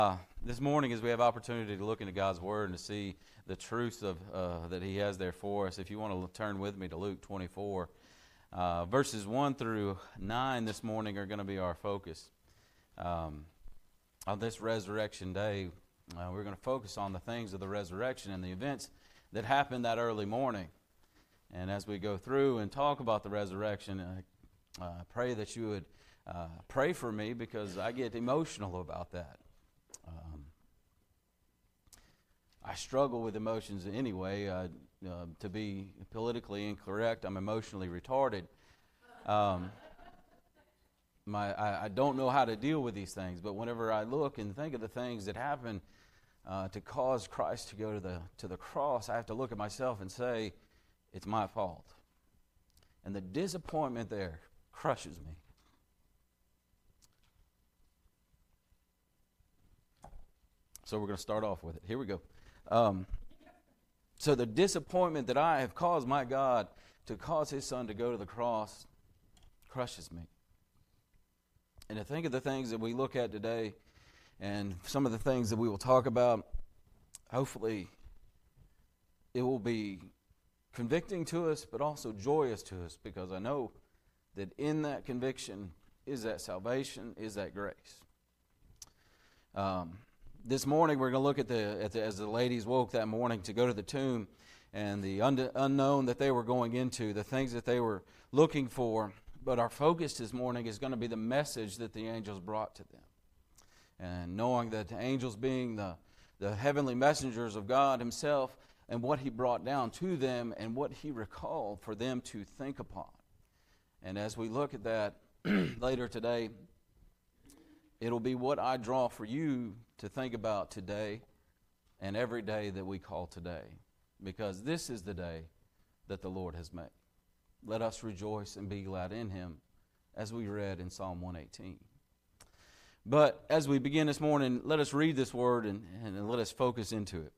This morning, as we have opportunity to look into God's Word and to see the truths of that He has there for us, if you want to turn with me to Luke 24, verses 1 through 9 this morning are going to be our focus. On this Resurrection Day, we're going to focus on the things of the resurrection and the events that happened that early morning. And as we go through and talk about the resurrection, I pray that you would pray for me, because I get emotional about that. I struggle with emotions anyway. To be politically incorrect, I'm emotionally retarded. I don't know how to deal with these things, but whenever I look and think of the things that happened to cause Christ to go to the cross, I have to look at myself and say, it's my fault. And the disappointment there crushes me. So we're going to start off with it. Here we go. So the disappointment that I have caused my God to cause His Son to go to the cross crushes me. And to think of the things that we look at today and some of the things that we will talk about, hopefully it will be convicting to us, but also joyous to us, because I know that in that conviction is that salvation, is that grace. This morning we're going to look at as the ladies woke that morning to go to the tomb, and the unknown that they were going into, the things that they were looking for. But our focus this morning is going to be the message that the angels brought to them. And knowing that the angels being the heavenly messengers of God Himself, and what He brought down to them and what He recalled for them to think upon. And as we look at that later today, it'll be what I draw for you to think about today and every day that we call today, because this is the day that the Lord has made. Let us rejoice and be glad in Him, as we read in Psalm 118. But as we begin this morning, let us read this word and let us focus into it.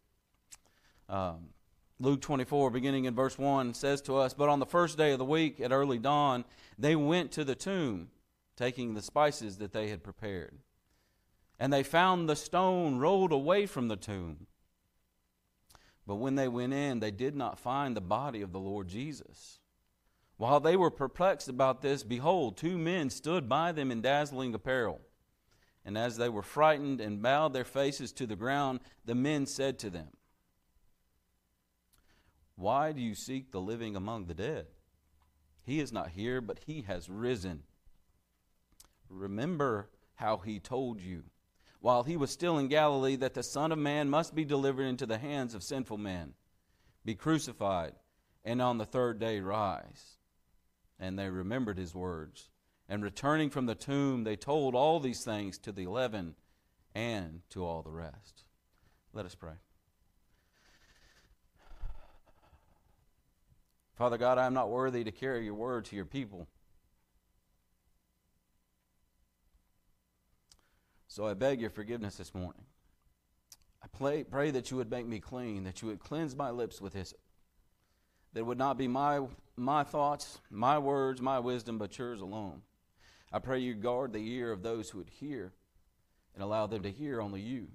Luke 24, beginning in verse 1, says to us, "But on the first day of the week at early dawn, they went to the tomb, taking the spices that they had prepared. And they found the stone rolled away from the tomb. But when they went in, they did not find the body of the Lord Jesus. While they were perplexed about this, behold, two men stood by them in dazzling apparel. And as they were frightened and bowed their faces to the ground, the men said to them, 'Why do you seek the living among the dead? He is not here, but He has risen. Remember how He told you, while He was still in Galilee, that the Son of Man must be delivered into the hands of sinful men, be crucified, and on the third day rise.' And they remembered His words. And returning from the tomb, they told all these things to the 11 and to all the rest." Let us pray. Father God, I am not worthy to carry Your word to Your people. So I beg Your forgiveness this morning. I pray that You would make me clean, that You would cleanse my lips with hyssop. That it would not be my thoughts, my words, my wisdom, but Yours alone. I pray You guard the ear of those who would hear and allow them to hear only You.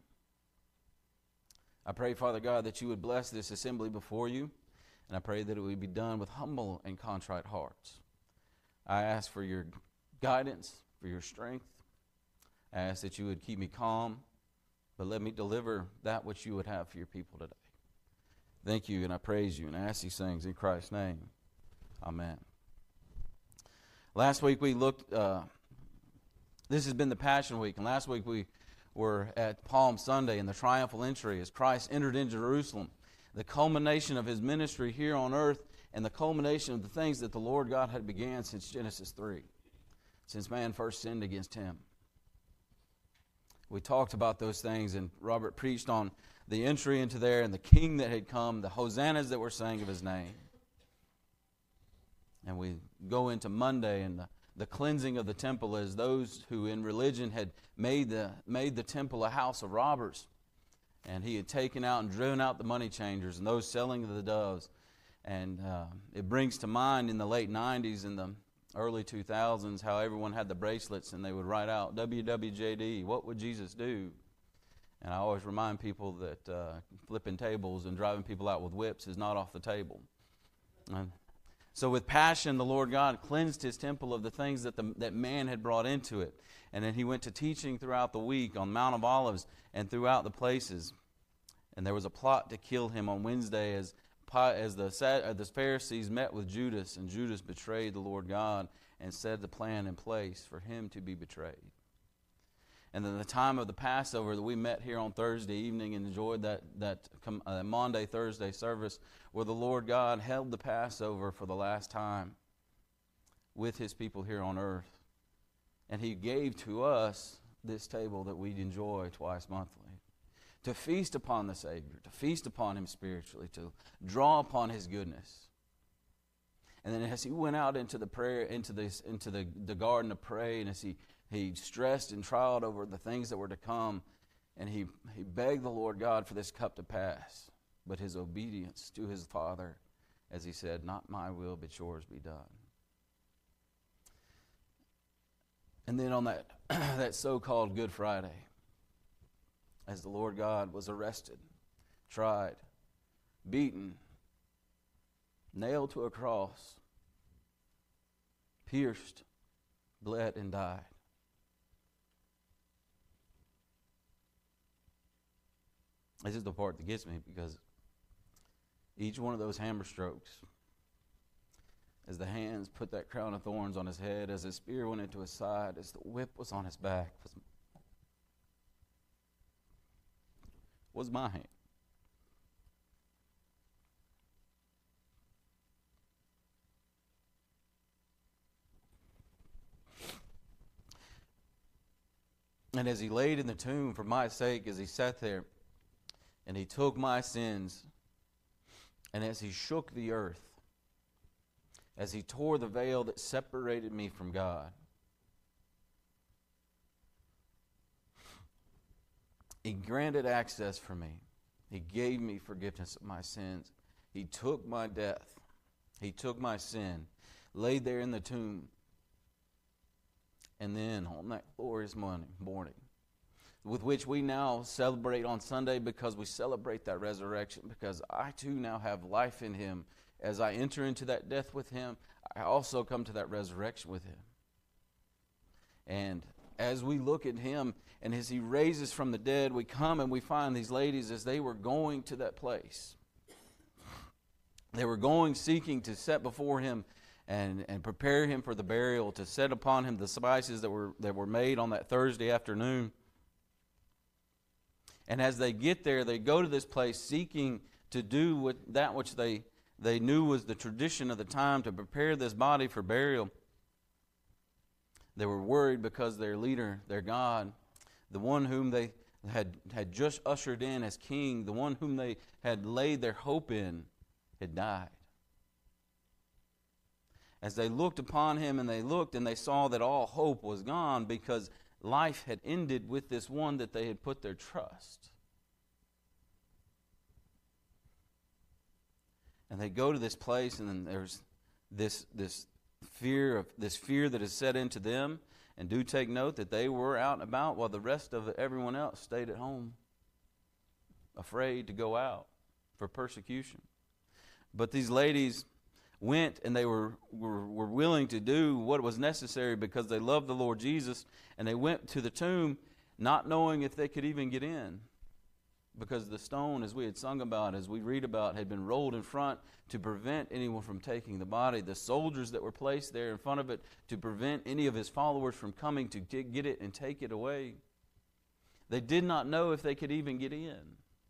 I pray, Father God, that You would bless this assembly before You, and I pray that it would be done with humble and contrite hearts. I ask for Your guidance, for Your strength. I ask that You would keep me calm, but let me deliver that which You would have for Your people today. Thank You, and I praise You, and I ask these things in Christ's name. Amen. Last week we looked, this has been the Passion Week, and last week we were at Palm Sunday and the triumphal entry as Christ entered into Jerusalem, the culmination of His ministry here on earth, and the culmination of the things that the Lord God had began since Genesis 3, since man first sinned against Him. We talked about those things, and Robert preached on the entry into there and the King that had come, the hosannas that were sang of His name. And we go into Monday and the cleansing of the temple as those who in religion had made the temple a house of robbers. And He had taken out and driven out the money changers and those selling the doves. And it brings to mind in the late 90s and the early 2000s how everyone had the bracelets and they would write out WWJD, what would Jesus do? And I always remind people that flipping tables and driving people out with whips is not off the table. So with passion, the Lord God cleansed his temple of the things that man had brought into it. And then he went to teaching throughout the week on Mount of Olives and throughout the places. And there was a plot to kill him on Wednesday as the Pharisees met with Judas, and Judas betrayed the Lord God and set the plan in place for him to be betrayed. And then the time of the Passover that we met here on Thursday evening and enjoyed that Maundy, Thursday service where the Lord God held the Passover for the last time with his people here on earth. And he gave to us this table that we enjoy twice monthly. To feast upon the Savior, to feast upon him spiritually, to draw upon his goodness. And then as he went out into the prayer, into the garden to pray, and as he stressed and trialed over the things that were to come, and he begged the Lord God for this cup to pass. But his obedience to his Father, as he said, not my will, but yours be done. And then on that so-called Good Friday, as the Lord God was arrested, tried, beaten, nailed to a cross, pierced, bled, and died. This is the part that gets me, because each one of those hammer strokes, as the hands put that crown of thorns on his head, as his spear went into his side, as the whip was on his back, was my hand. And as he laid in the tomb for my sake, as he sat there, and he took my sins, and as he shook the earth, as he tore the veil that separated me from God, he granted access for me. He gave me forgiveness of my sins. He took my death. He took my sin, laid there in the tomb. And then on that glorious morning, with which we now celebrate on Sunday, because we celebrate that resurrection, because I too now have life in him. As I enter into that death with him, I also come to that resurrection with him. And as we look at him, and as he raises from the dead, we come and we find these ladies as they were going to that place. They were going, seeking to set before him and prepare him for the burial, to set upon him the spices that were made on that Thursday afternoon. And as they get there, they go to this place seeking to do that which they knew was the tradition of the time, to prepare this body for burial. They were worried because their leader, their God, the one whom they had just ushered in as king, the one whom they had laid their hope in, had died. As they looked upon him, and they saw that all hope was gone, because life had ended with this one that they had put their trust. And they go to this place, and then there's this fear that is set into them. And do take note that they were out and about while the rest of everyone else stayed at home, afraid to go out for persecution. But these ladies went, and they were willing to do what was necessary because they loved the Lord Jesus, and they went to the tomb not knowing if they could even get in, because the stone, as we had sung about, as we read about, had been rolled in front to prevent anyone from taking the body. The soldiers that were placed there in front of it to prevent any of his followers from coming to get it and take it away. They did not know if they could even get in.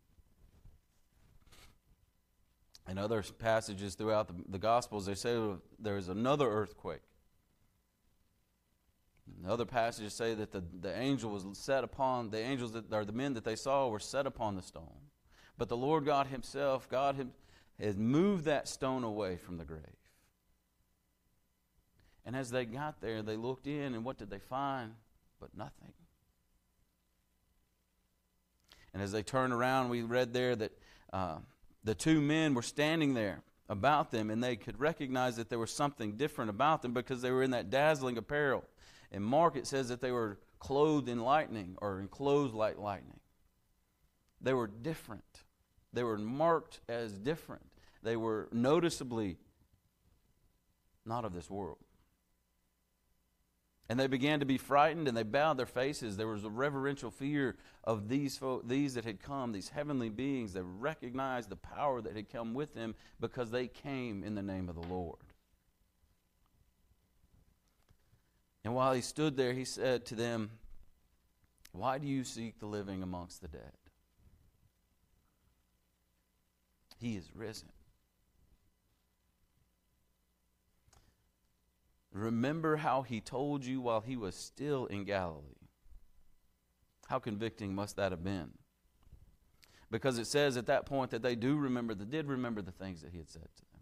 In other passages throughout the Gospels, they say there is another earthquake. And other passages say that the angel was set upon, the angels that are the men that they saw were set upon the stone. But the Lord God himself, has moved that stone away from the grave. And as they got there, they looked in, and what did they find? But nothing. And as they turned around, we read there that the two men were standing there about them, and they could recognize that there was something different about them because they were in that dazzling apparel. In Mark, it says that they were clothed in lightning, or enclosed like lightning. They were different. They were marked as different. They were noticeably not of this world. And they began to be frightened, and they bowed their faces. There was a reverential fear of these that had come, these heavenly beings. They recognized the power that had come with them because they came in the name of the Lord. And while he stood there, he said to them, "Why do you seek the living amongst the dead? He is risen. Remember how he told you while he was still in Galilee." How convicting must that have been? Because it says at that point that they did remember the things that he had said to them.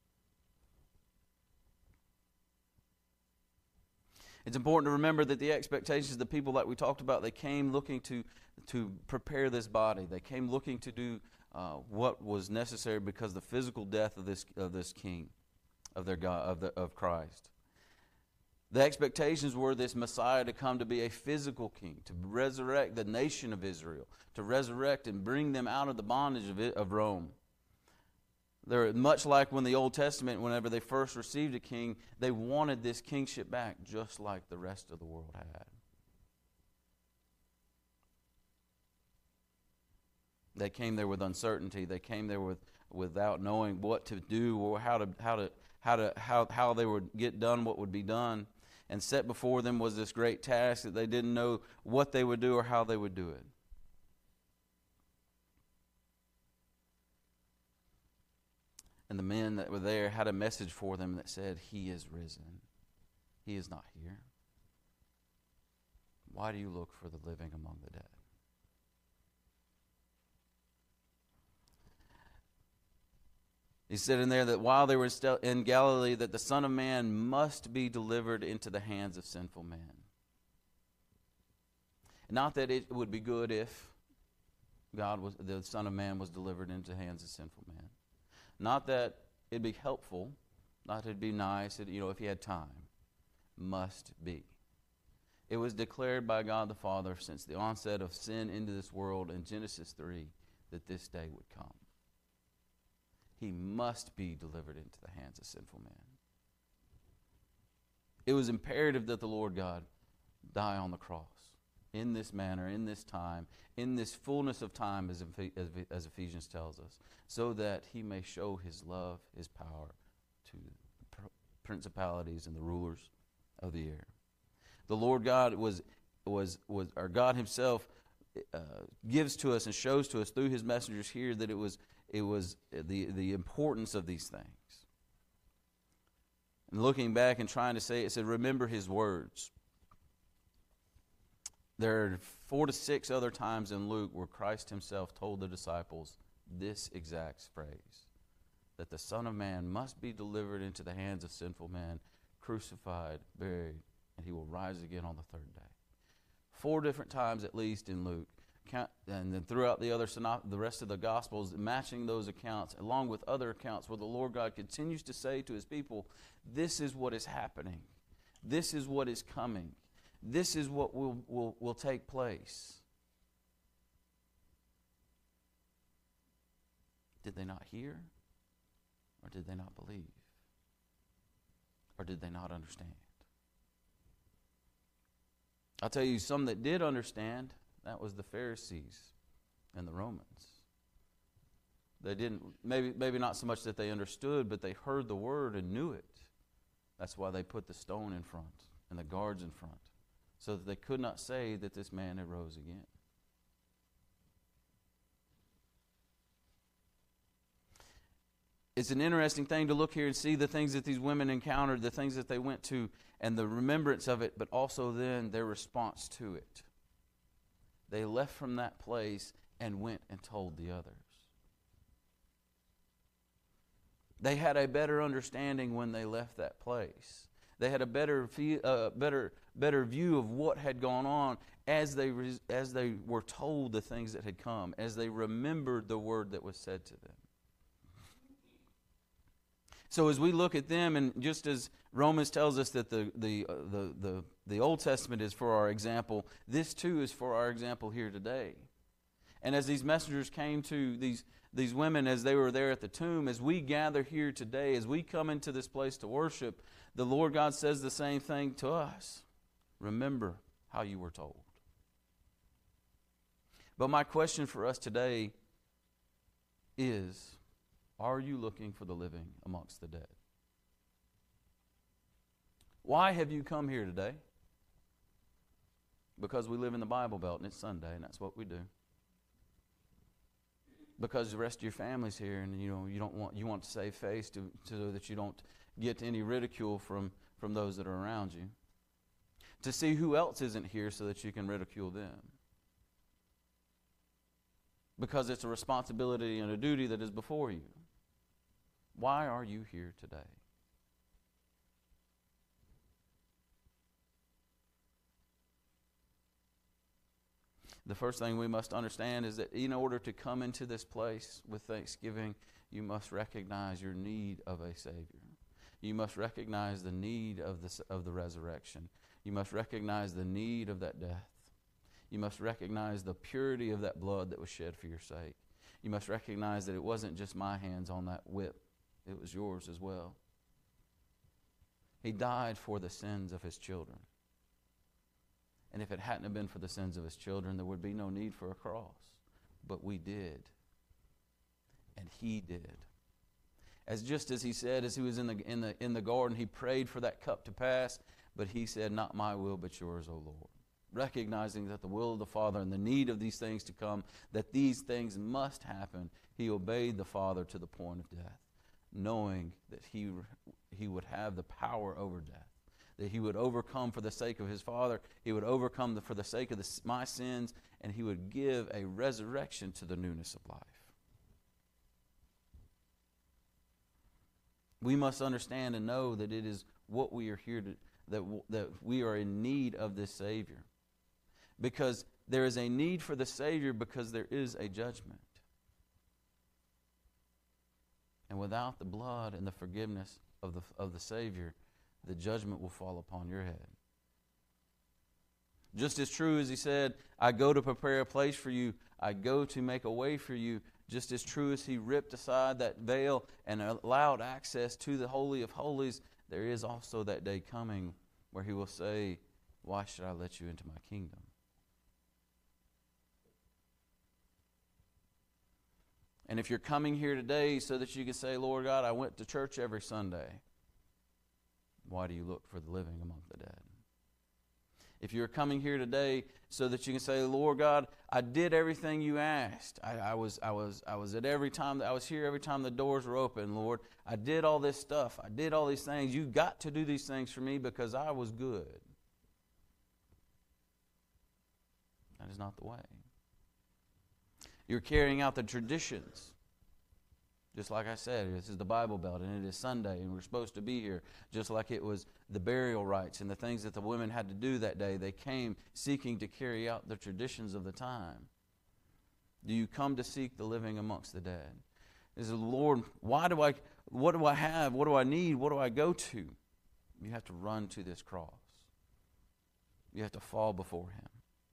It's important to remember that the expectations of the people that we talked about, they came looking to prepare this body. They came looking to do what was necessary because the physical death of this king, of their God, of Christ. The expectations were this Messiah to come to be a physical king, to resurrect the nation of Israel, to resurrect and bring them out of the bondage of Rome. They're much like when the Old Testament, whenever they first received a king, they wanted this kingship back just like the rest of the world had. They came there with uncertainty. They came there without knowing what to do or how they would get done what would be done. And set before them was this great task that they didn't know what they would do or how they would do it. And the men that were there had a message for them that said, "He is risen. He is not here. Why do you look for the living among the dead?" He said in there that while they were still in Galilee, that the Son of Man must be delivered into the hands of sinful men. Not that it would be good if the Son of Man was delivered into the hands of sinful men. Not that it'd be helpful, not that it'd be nice, if he had time. Must be. It was declared by God the Father since the onset of sin into this world in Genesis 3 that this day would come. He must be delivered into the hands of sinful men. It was imperative that the Lord God die on the cross in this manner, in this time, in this fullness of time, as Ephesians tells us, so that he may show his love, his power to the principalities and the rulers of the air. The Lord God our God himself gives to us and shows to us through his messengers here that it was the importance of these things. And looking back and trying to say it said, remember his words. There are 4 to 6 other times in Luke where Christ himself told the disciples this exact phrase, that the Son of Man must be delivered into the hands of sinful men, crucified, buried, and he will rise again on the third day. 4 different times at least in Luke. And then throughout the rest of the Gospels, matching those accounts, along with other accounts where the Lord God continues to say to his people, this is what is happening. This is what is coming. This is what will take place. Did they not hear? Or did they not believe? Or did they not understand? I'll tell you, some that did understand, that was the Pharisees and the Romans. They didn't, maybe not so much that they understood, but they heard the word and knew it. That's why they put the stone in front and the guards in front, so that they could not say that this man arose again. It's an interesting thing to look here and see the things that these women encountered, the things that they went to, and the remembrance of it, but also then their response to it. They left from that place and went and told the others. They had a better understanding when they left that place. They had a better view of what had gone on as they were told the things that had come, as they remembered the word that was said to them. So as we look at them, and just as Romans tells us that the Old Testament is for our example, this too is for our example here today. And as these messengers came to these women as they were there at the tomb, as we gather here today, as we come into this place to worship, the Lord God says the same thing to us. Remember how you were told. But my question for us today is, are you looking for the living amongst the dead? Why have you come here today? Because we live in the Bible Belt and it's Sunday and that's what we do. Because the rest of your family's here and you want to save face so that you don't get any ridicule from those that are around you. To see who else isn't here so that you can ridicule them. Because it's a responsibility and a duty that is before you. Why are you here today? The first thing we must understand is that in order to come into this place with thanksgiving, you must recognize your need of a Savior. You must recognize the need of the resurrection. You must recognize the need of that death. You must recognize the purity of that blood that was shed for your sake. You must recognize that it wasn't just my hands on that whip. It was yours as well. He died for the sins of His children. And if it hadn't have been for the sins of His children, there would be no need for a cross. But we did. And He did. Just as He said, as He was in the garden, He prayed for that cup to pass, but He said, not my will, but yours, O Lord. Recognizing that the will of the Father and the need of these things to come, that these things must happen, He obeyed the Father to the point of death, knowing that He would have the power over death. That He would overcome for the sake of His Father. He would overcome for the sake of my sins, and He would give a resurrection to the newness of life. We must understand and know that it is what we are here to, that we are in need of this Savior. Because there is a need for the Savior because there is a judgment. And without the blood and the forgiveness of the Savior, the judgment will fall upon your head. Just as true as He said, I go to prepare a place for you, I go to make a way for you, just as true as He ripped aside that veil and allowed access to the Holy of Holies, there is also that day coming where He will say, why should I let you into my kingdom? And if you're coming here today so that you can say, Lord God, I went to church every Sunday, why do you look for the living among the dead? If you're coming here today so that you can say, Lord God, I did everything you asked. I was at every time, I was here every time the doors were open, Lord. I did all this stuff. I did all these things. You got to do these things for me because I was good. That is not the way. You're carrying out the traditions. Just like I said, this is the Bible Belt, and it is Sunday, and we're supposed to be here. Just like it was the burial rites and the things that the women had to do that day. They came seeking to carry out the traditions of the time. Do you come to seek the living amongst the dead? Is the Lord, what do I have? What do I need? What do I go to? You have to run to this cross. You have to fall before Him.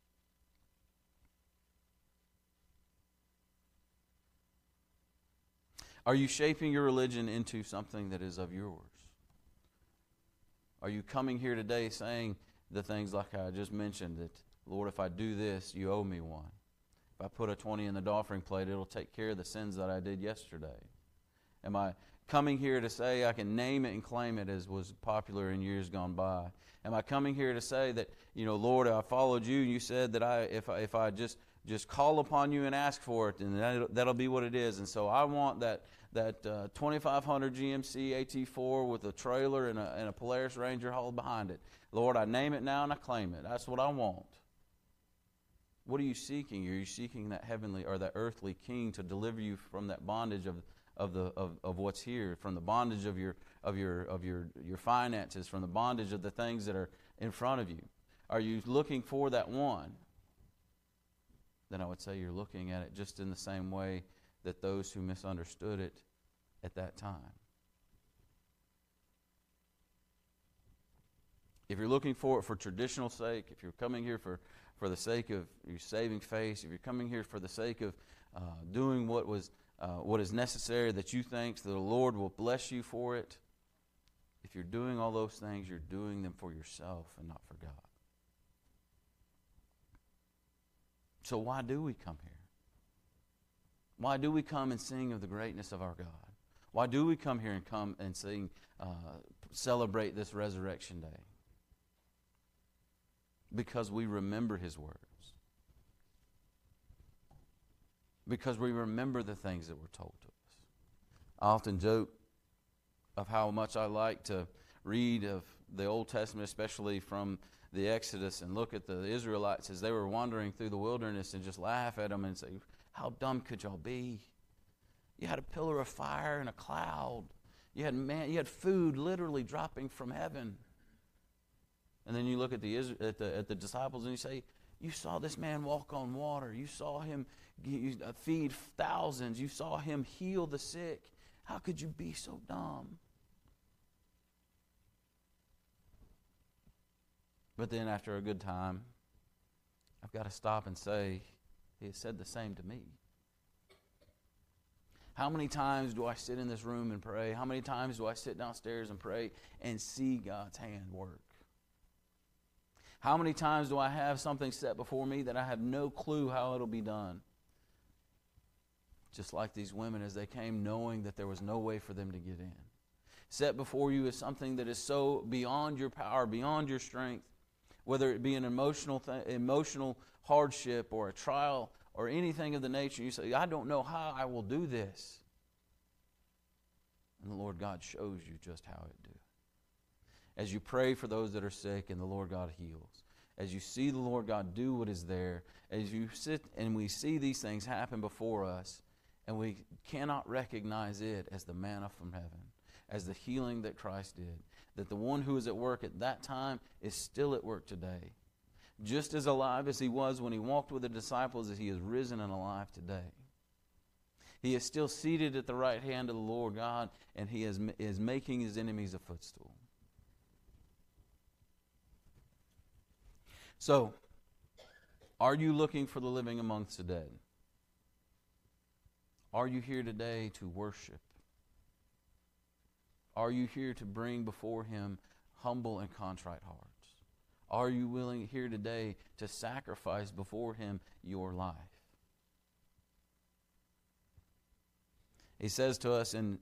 Are you shaping your religion into something that is of yours? Are you coming here today saying the things like I just mentioned, that, Lord, if I do this, you owe me one. If I put a 20 in the offering plate, it'll take care of the sins that I did yesterday. Am I coming here to say I can name it and claim it as was popular in years gone by? Am I coming here to say that, Lord, I followed you and you said that if I just call upon you and ask for it, and that'll be what it is. And so I want that 2500 GMC AT4 with a trailer and a Polaris Ranger hauled behind it. Lord, I name it now and I claim it. That's what I want. What are you seeking? Are you seeking that heavenly or that earthly king to deliver you from that bondage of what's here, from the bondage of your finances, from the bondage of the things that are in front of you? Are you looking for that one? Then I would say you're looking at it just in the same way that those who misunderstood it at that time. If you're looking for it for traditional sake, if you're coming here for the sake of your saving faith, if you're coming here for the sake of doing what is necessary that you think that the Lord will bless you for it, if you're doing all those things, you're doing them for yourself and not for God. So why do we come here? Why do we come and sing of the greatness of our God? Why do we come here and come and sing, celebrate this Resurrection Day? Because we remember His words. Because we remember the things that were told to us. I often joke of how much I like to read of the Old Testament, especially from the Exodus, and look at the Israelites as they were wandering through the wilderness and just laugh at them and say, how dumb could y'all be? You had a pillar of fire and a cloud. You had food literally dropping from heaven. And then you look at the disciples and you say, you saw this man walk on water. You saw him feed thousands. You saw him heal the sick. How could you be so dumb? But then after a good time, I've got to stop and say, He has said the same to me. How many times do I sit in this room and pray? How many times do I sit downstairs and pray and see God's hand work? How many times do I have something set before me that I have no clue how it'll be done? Just like these women as they came knowing that there was no way for them to get in. Set before you is something that is so beyond your power, beyond your strength, whether it be an emotional hardship or a trial or anything of the nature. You say, I don't know how I will do this. And the Lord God shows you just how it do. As you pray for those that are sick and the Lord God heals. As you see the Lord God do what is there. As you sit and we see these things happen before us. And we cannot recognize it as the manna from heaven. As the healing that Christ did. That the one who was at work at that time is still at work today. Just as alive as He was when He walked with the disciples, as He is risen and alive today. He is still seated at the right hand of the Lord God, and He is making His enemies a footstool. So, are you looking for the living amongst the dead? Are you here today to worship? Are you here to bring before Him humble and contrite hearts? Are you willing here today to sacrifice before Him your life? He says to us in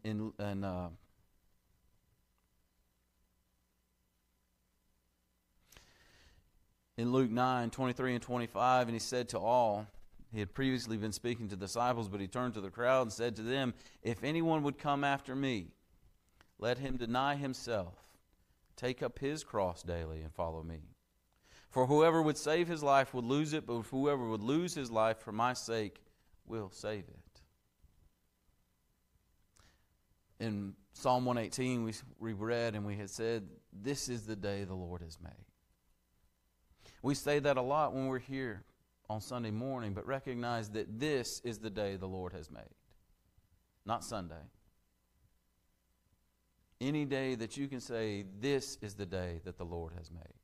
Luke 9:23 and 25, and He said to all, He had previously been speaking to the disciples, but He turned to the crowd and said to them, if anyone would come after me, let him deny himself, take up his cross daily, and follow me. For whoever would save his life would lose it, but whoever would lose his life for my sake will save it. In Psalm 118, we read and we had said, this is the day the Lord has made. We say that a lot when we're here on Sunday morning, but recognize that this is the day the Lord has made. Not Sunday. Any day that you can say, this is the day that the Lord has made.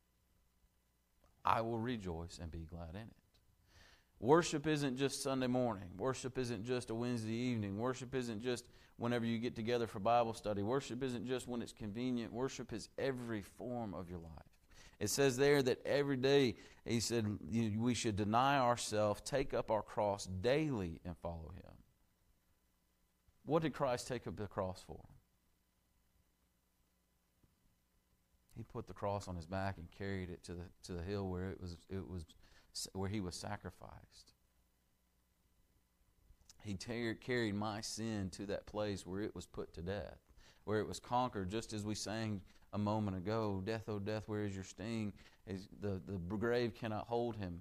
I will rejoice and be glad in it. Worship isn't just Sunday morning. Worship isn't just a Wednesday evening. Worship isn't just whenever you get together for Bible study. Worship isn't just when it's convenient. Worship is every form of your life. It says there that every day, He said, we should deny ourselves, take up our cross daily, and follow Him. What did Christ take up the cross for? He put the cross on His back and carried it to the hill where where He was sacrificed. He carried my sin to that place where it was put to death, where it was conquered, just as we sang a moment ago. Death, oh death, where is your sting? The grave cannot hold Him.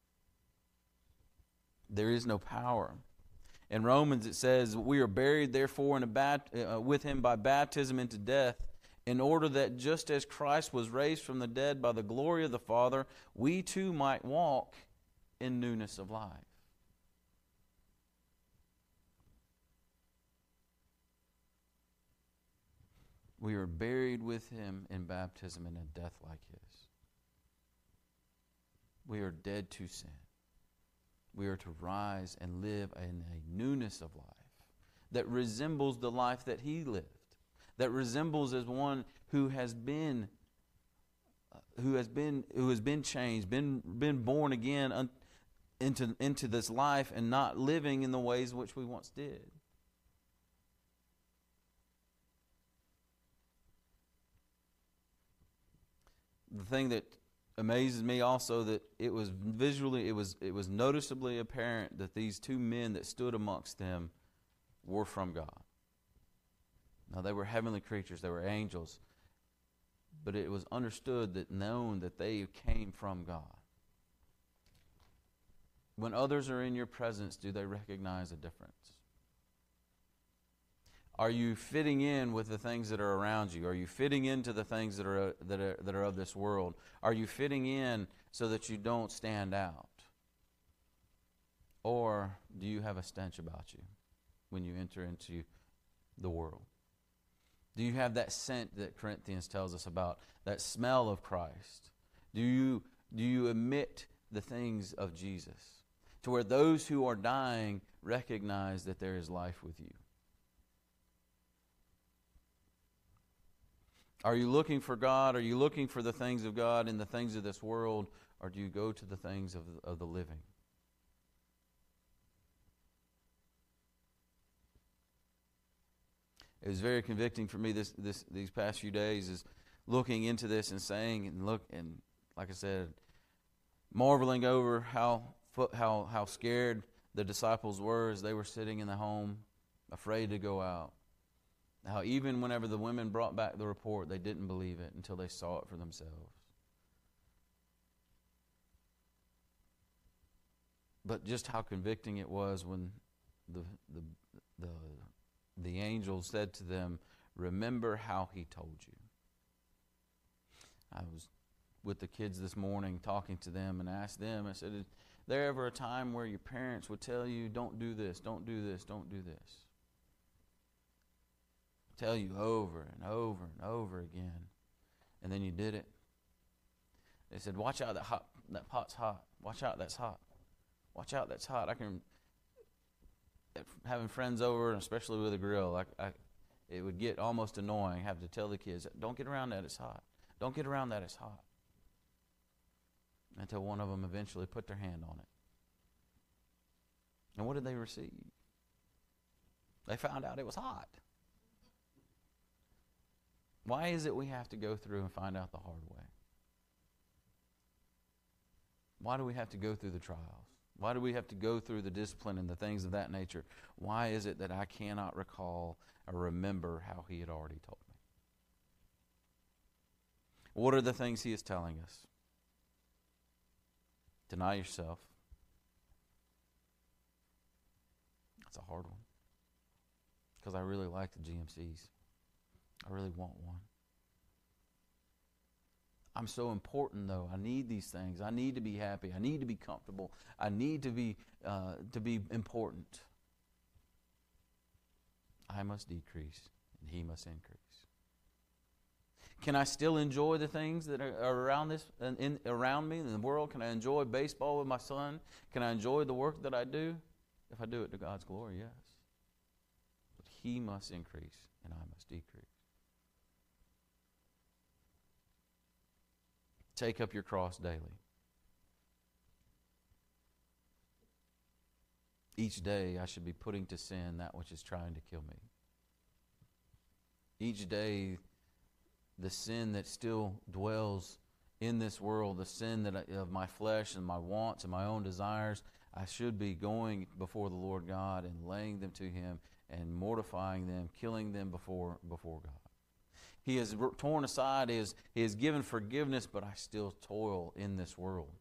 There is no power. In Romans it says, we are buried therefore with Him by baptism into death, in order that just as Christ was raised from the dead by the glory of the Father, we too might walk in newness of life. We are buried with Him in baptism in a death like His. We are dead to sin. We are to rise and live in a newness of life that resembles the life that He lived, that resembles as one who has been changed, been born again into this life, and not living in the ways which we once did. The thing that amazes me also, that it was noticeably apparent that these two men that stood amongst them were from God. Now, they were heavenly creatures, they were angels, but it was understood, known that they came from God. When others are in your presence, do they recognize a difference? Are you fitting in with the things that are around you? Are you fitting into the things that are of this world? Are you fitting in so that you don't stand out? Or do you have a stench about you when you enter into the world? Do you have that scent that Corinthians tells us about, that smell of Christ? Do you emit the things of Jesus, to where those who are dying recognize that there is life with you? Are you looking for God? Are you looking for the things of God in the things of this world? Or do you go to the things of the living? It was very convicting for me these past few days, is looking into this and saying, and like I said, marveling over how scared the disciples were as they were sitting in the home, afraid to go out. How even whenever the women brought back the report, they didn't believe it until they saw it for themselves. But just how convicting it was when the angel said to them, "Remember how He told you." I was with the kids this morning talking to them and asked them, I said, "Is there ever a time where your parents would tell you, don't do this, don't do this, don't do this?" Tell you over and over and over again, and then you did it. They said, "Watch out, that pot's hot. Watch out, that's hot. Watch out, that's hot." Having friends over, and especially with a grill, it would get almost annoying. I have to tell the kids, "Don't get around that, it's hot. Don't get around that, it's hot." Until one of them eventually put their hand on it. And what did they receive? They found out it was hot. Why is it we have to go through and find out the hard way? Why do we have to go through the trials? Why do we have to go through the discipline and the things of that nature? Why is it that I cannot recall or remember how He had already told me? What are the things He is telling us? Deny yourself. That's a hard one. Because I really like the GMCs. I really want one. I'm so important, though. I need these things. I need to be happy. I need to be comfortable. I need to be important. I must decrease, and He must increase. Can I still enjoy the things that are around around me in the world? Can I enjoy baseball with my son? Can I enjoy the work that I do? If I do it to God's glory, yes. But He must increase, and I must decrease. Take up your cross daily. Each day I should be putting to sin that which is trying to kill me. Each day, the sin that still dwells in this world, the sin of my flesh and my wants and my own desires, I should be going before the Lord God and laying them to Him and mortifying them, killing them before God. He has torn aside, He has given forgiveness, but I still toil in this world.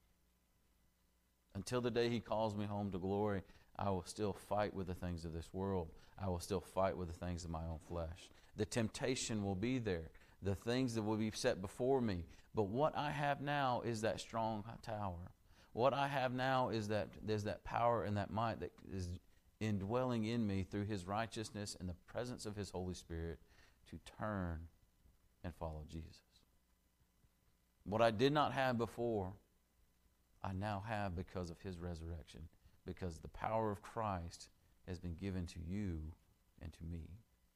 Until the day He calls me home to glory, I will still fight with the things of this world. I will still fight with the things of my own flesh. The temptation will be there. The things that will be set before me. But what I have now is that strong tower. What I have now is that there's that power and that might that is indwelling in me through His righteousness and the presence of His Holy Spirit to turn and follow Jesus. What I did not have before, I now have because of his resurrection, because the power of Christ has been given to you and to me.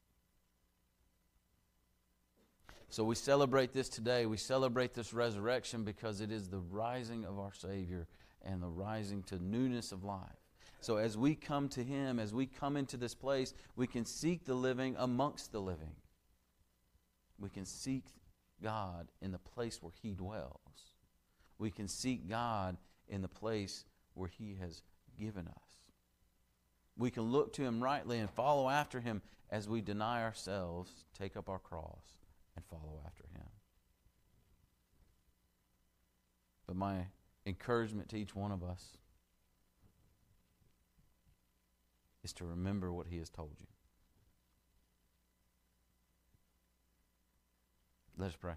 So we celebrate this today. We celebrate this resurrection because it is the rising of our Savior and the rising to newness of life. So as we come to him, as we come into this place, we can seek the living amongst the living. We can seek God in the place where he dwells. We can seek God in the place where he has given us. We can look to him rightly and follow after him as we deny ourselves, take up our cross, and follow after him. But my encouragement to each one of us is to remember what he has told you. Let us pray.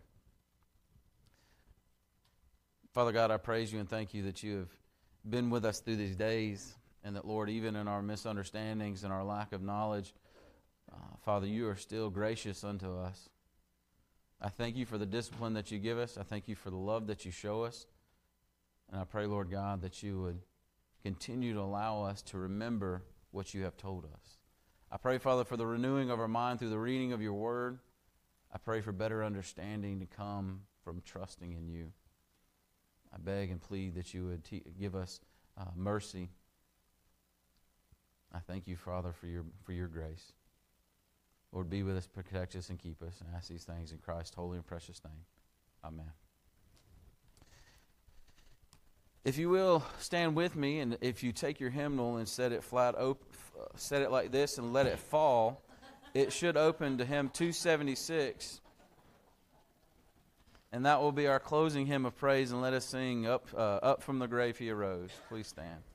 Father God, I praise you and thank you that you have been with us through these days, and that, Lord, even in our misunderstandings and our lack of knowledge, Father, you are still gracious unto us. I thank you for the discipline that you give us. I thank you for the love that you show us. And I pray, Lord God, that you would continue to allow us to remember what you have told us. I pray, Father, for the renewing of our mind through the reading of your word. I pray for better understanding to come from trusting in you. I beg and plead that you would give us mercy. I thank you, Father, for your grace. Lord, be with us, protect us, and keep us. And I ask these things in Christ's holy and precious name. Amen. If you will, stand with me, and if you take your hymnal and set it flat open, set it like this and let it fall, it should open to hymn 276. And that will be our closing hymn of praise, and let us sing Up from the Grave He Arose. Please stand.